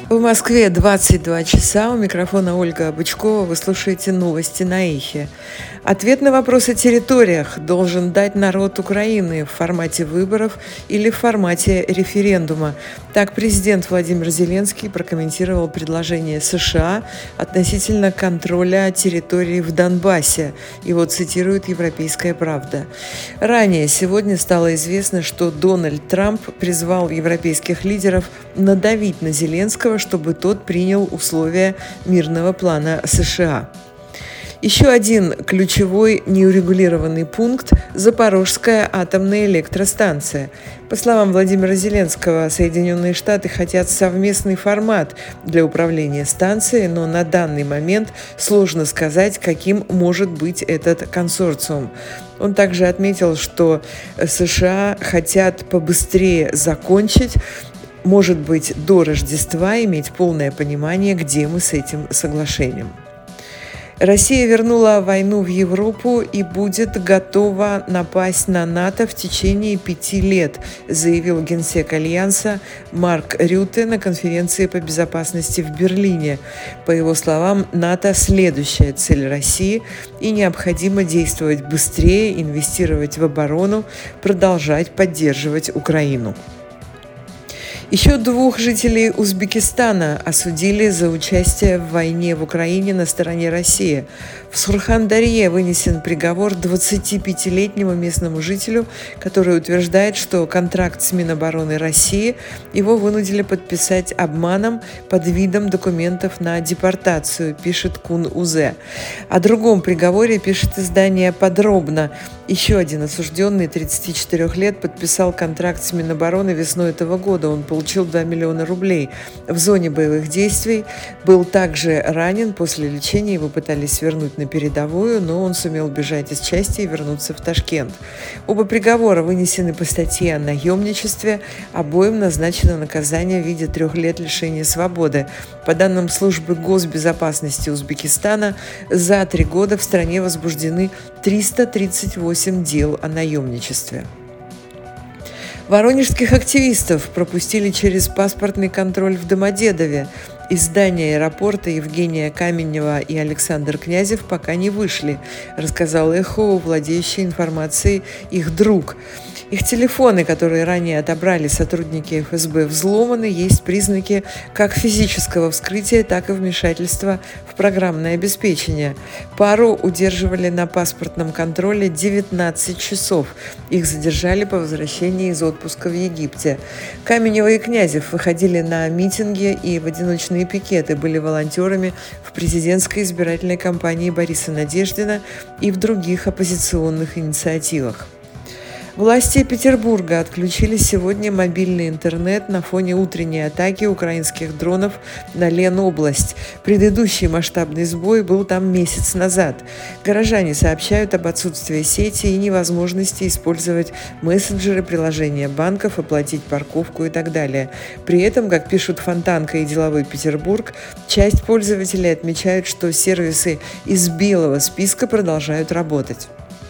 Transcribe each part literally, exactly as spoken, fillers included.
В Москве двадцать два часа. У микрофона Ольга Бычкова. Вы слушаете новости на Эхе. Ответ на вопрос о территориях должен дать народ Украины в формате выборов или в формате референдума. Так президент Владимир Зеленский прокомментировал предложение США относительно контроля территорий в Донбассе. Его цитирует «Европейская правда». Ранее сегодня стало известно, что Дональд Трамп призвал европейских лидеров надавить на Зеленского, чтобы тот принял условия мирного плана США. Еще один ключевой неурегулированный пункт – Запорожская атомная электростанция. По словам Владимира Зеленского, Соединенные Штаты хотят совместный формат для управления станцией, но на данный момент сложно сказать, каким может быть этот консорциум. Он также отметил, что США хотят побыстрее закончить, может быть, до Рождества иметь полное понимание, где мы с этим соглашением. Россия вернула войну в Европу и будет готова напасть на НАТО в течение пяти лет, заявил генсек Альянса Марк Рютте на конференции по безопасности в Берлине. По его словам, НАТО – следующая цель России, и необходимо действовать быстрее, инвестировать в оборону, продолжать поддерживать Украину. Еще двух жителей Узбекистана осудили за участие в войне в Украине на стороне России. В Сурхан-Дарье вынесен приговор двадцатипятилетнему местному жителю, который утверждает, что контракт с Минобороны России его вынудили подписать обманом под видом документов на депортацию, пишет Кун-Узе. О другом приговоре пишет издание «Подробно». Еще один осужденный, тридцати четырёх лет, подписал контракт с Минобороны весной этого года. Он получил два миллиона рублей. В зоне боевых действий был также ранен. После лечения его пытались вернуть на передовую, но он сумел бежать из части и вернуться в Ташкент. Оба приговора вынесены по статье о наемничестве. Обоим назначено наказание в виде трех лет лишения свободы. По данным службы госбезопасности Узбекистана, за три года в стране возбуждены триста тридцать восемь дел о наемничестве. Воронежских активистов пропустили через паспортный контроль в Домодедове. Из здания аэропорта Евгения Каменева и Александр Князев пока не вышли, рассказал Эхо, владеющий информацией их друг. Их телефоны, которые ранее отобрали сотрудники эф эс бэ, взломаны. Есть признаки как физического вскрытия, так и вмешательства в программное обеспечение. Пару удерживали на паспортном контроле девятнадцать часов. Их задержали по возвращении из отпуска в Египте. Каменева и Князев выходили на митинги и в одиночные пикеты, были волонтерами в президентской избирательной кампании Бориса Надеждина и в других оппозиционных инициативах. Власти Петербурга отключили сегодня мобильный интернет на фоне утренней атаки украинских дронов на Ленобласть. Предыдущий масштабный сбой был там месяц назад. Горожане сообщают об отсутствии сети и невозможности использовать мессенджеры, приложения банков, оплатить парковку и так далее. При этом, как пишут Фонтанка и Деловой Петербург, часть пользователей отмечают, что сервисы из белого списка продолжают работать.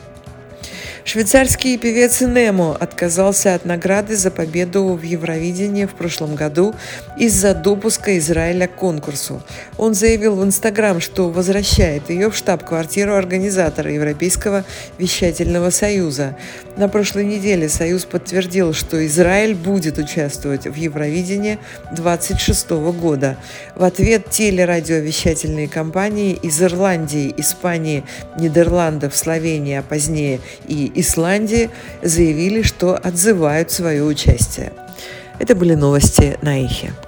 Швейцарский певец Немо отказался от награды за победу в Евровидении в прошлом году из-за допуска Израиля к конкурсу. Он заявил в Инстаграм, что возвращает ее в штаб-квартиру организатора Европейского вещательного союза. На прошлой неделе Союз подтвердил, что Израиль будет участвовать в Евровидении двадцать шестого года. В ответ телерадиовещательные компании из Ирландии, Испании, Нидерландов, Словении, а позднее и Исландии заявили, что отзывают свое участие. Это были новости на Эхе.